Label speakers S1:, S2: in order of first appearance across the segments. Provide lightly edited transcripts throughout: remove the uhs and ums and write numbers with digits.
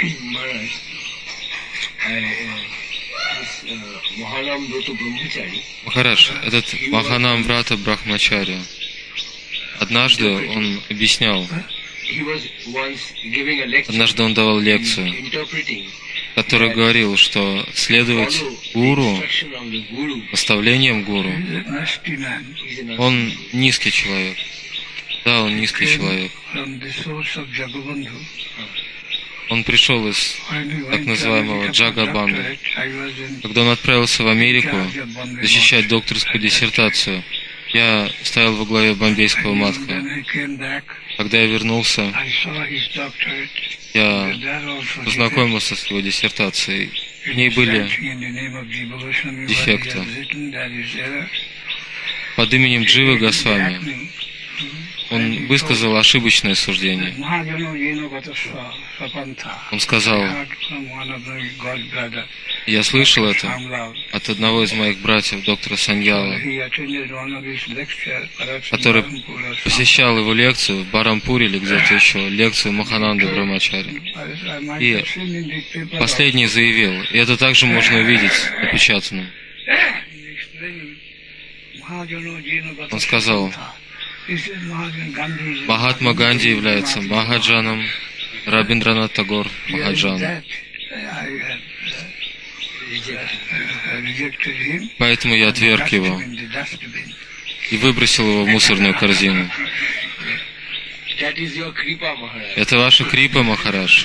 S1: Maharaj,
S2: Махарадж, этот Маханам Врата Брахмачарья, однажды он объяснял, однажды он давал лекцию, в которой говорил, что следовать гуру, наставлениям гуру, он низкий человек. Да, он низкий человек. Он пришел из так называемого Джагабанду. Когда он отправился в Америку защищать докторскую диссертацию, я стоял во главе бомбейского матха. Когда я вернулся, я познакомился с его диссертацией. В ней были дефекты. Под именем Дживы Госвами он высказал ошибочное суждение. Он сказал, я слышал это от одного из моих братьев, доктора Саньяла, который посещал его лекцию в Барампуре или где-то еще, лекцию Махананды Брамачари. И последний заявил, и это также можно увидеть напечатанным. Он сказал, Махатма Ганди является Махаджаном, Рабиндранат Тагор Махаджаном. Поэтому я отверг его и выбросил его в мусорную корзину. Это ваша крипа, Махарадж.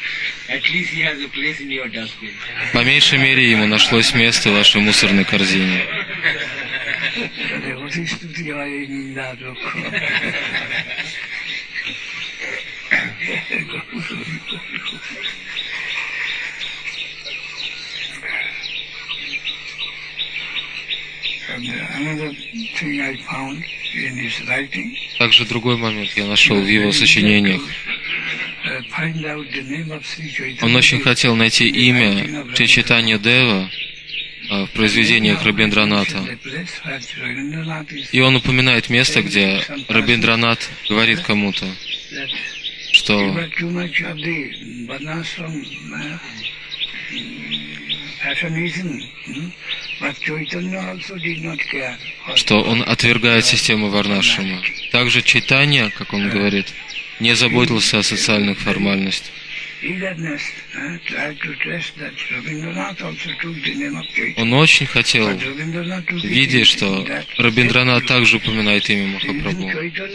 S2: По меньшей мере ему нашлось место в вашей мусорной корзине. Также другой момент я нашел в его сочинениях. Он очень хотел найти имя Шри Чайтанья Дева в произведениях Рабиндраната. И он упоминает место, где Рабиндранат говорит кому-то, что он отвергает систему Варнашрама. Также Чайтанья, как он говорит, не заботился о социальных формальностях. Он очень хотел, видя, что Рабиндранат также упоминает имя Махапрабху.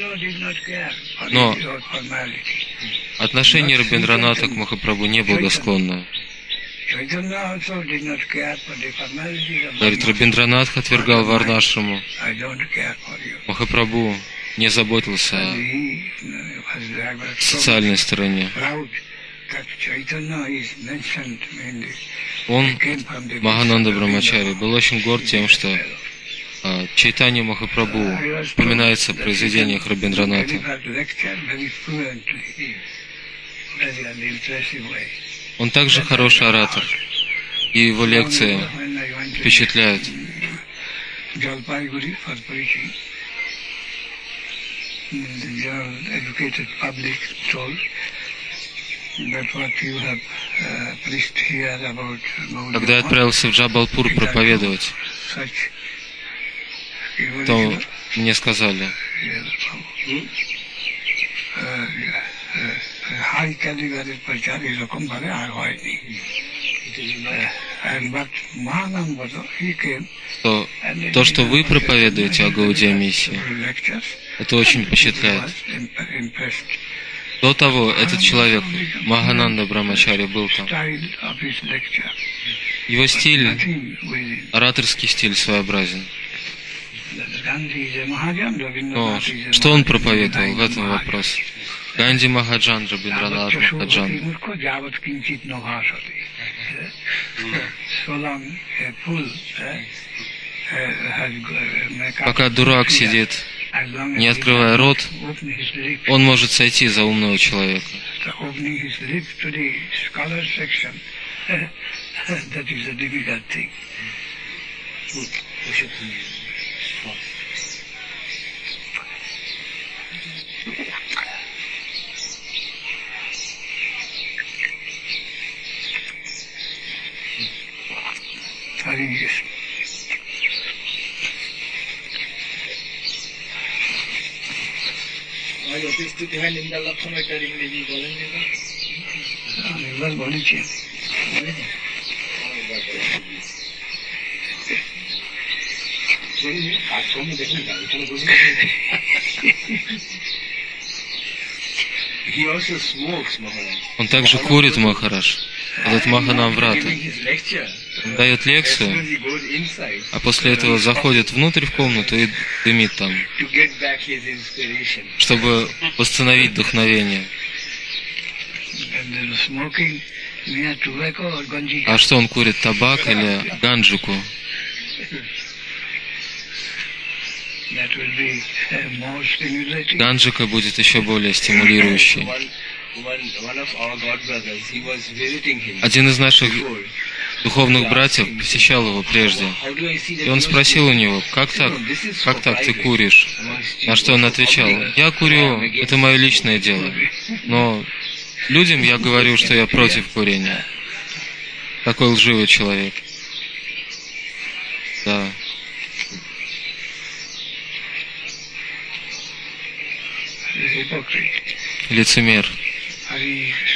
S2: Но отношение Рабиндраната к Махапрабху не благосклонное. Говорит, Рабиндранат отвергал Варнашраму. Махапрабху не заботился о социальной стороне. Он, Махананда Брамачари, был очень горд тем, что Чайтанья Махапрабху упоминается в произведениях Рабиндраната. Он также хороший оратор, и его лекции впечатляют. Когда я отправился в Джабалпур проповедовать, то мне сказали, что то, что вы проповедуете о Гаудия миссии, это очень впечатляет. До того этот человек, Махананда Брамачари, был там. Его стиль, ораторский стиль своеобразен. Но что он проповедовал в этом вопросе? Ганди Махаджан, Рабиндранат Махаджан. Пока дурак сидит, не открывая рот, он может сойти за умного человека. Он также курит, Махарадж. Этот Маханам Врата. Он дает лекцию, а после этого заходит внутрь в комнату и дымит там, чтобы восстановить вдохновение. А что он курит, табак или ганджику? Ганджика будет еще более стимулирующей. Один из наших духовных братьев посещал его прежде, и он спросил у него: как так ты куришь? На что он отвечал: я курю, это мое личное дело, но людям я говорю, что я против курения. Такой лживый человек. Да. Лицемер.